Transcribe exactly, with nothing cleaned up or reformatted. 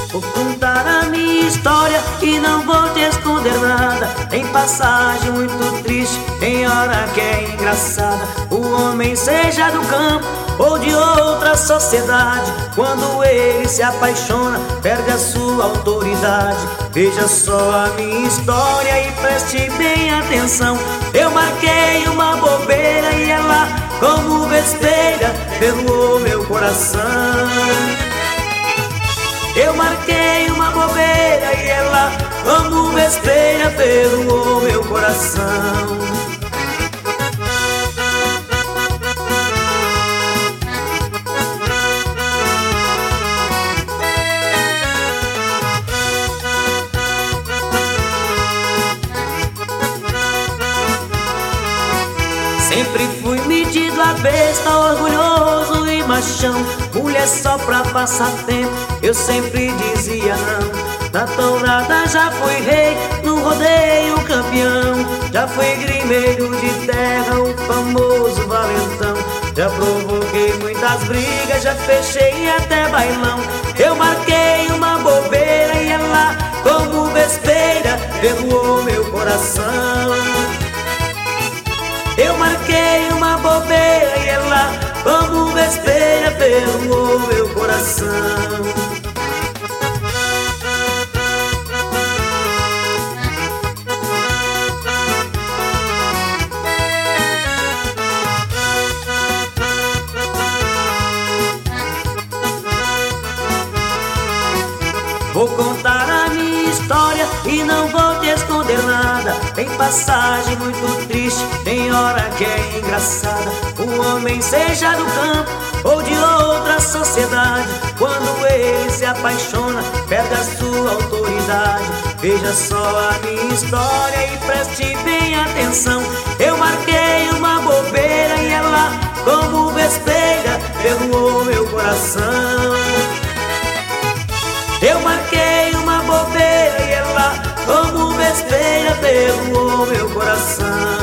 Vou contar a minha história e não vou te esconder nada. Tem passagem muito triste, tem hora que é engraçada. O homem, seja do campo ou de outra sociedade, quando ele se apaixona, perde a sua autoridade. Veja só a minha história e preste bem atenção. Eu marquei uma bobeira e ela, como besteira, perdoou meu coração. Eu marquei uma bobeira e ela, como besteira, perdoou meu coração. Sempre fui metido a besta, orgulhoso e machão. Mulher só pra passar tempo, eu sempre dizia não. Na tourada já fui rei, no rodeio campeão. Já fui grimeiro de terra, o famoso valentão. Já provoquei muitas brigas, já fechei até bailão. Eu marquei uma bobeira e ela, como besteira, perdoou meu coração. Eu marquei uma bobeira e ela, como besteira, perdoou meu coração. Vou contar a minha história e não vou te esconder nada. Tem passagem muito triste, tem hora que é engraçada. O homem, seja do campo ou de outra sociedade, quando ele se apaixona, perde a sua autoridade. Veja só a minha história e preste bem atenção. Eu marquei uma bobeira e ela, como besteira, perdoou meu coração. Eu marquei uma bobeira e ela, como besteira, perdoou meu coração.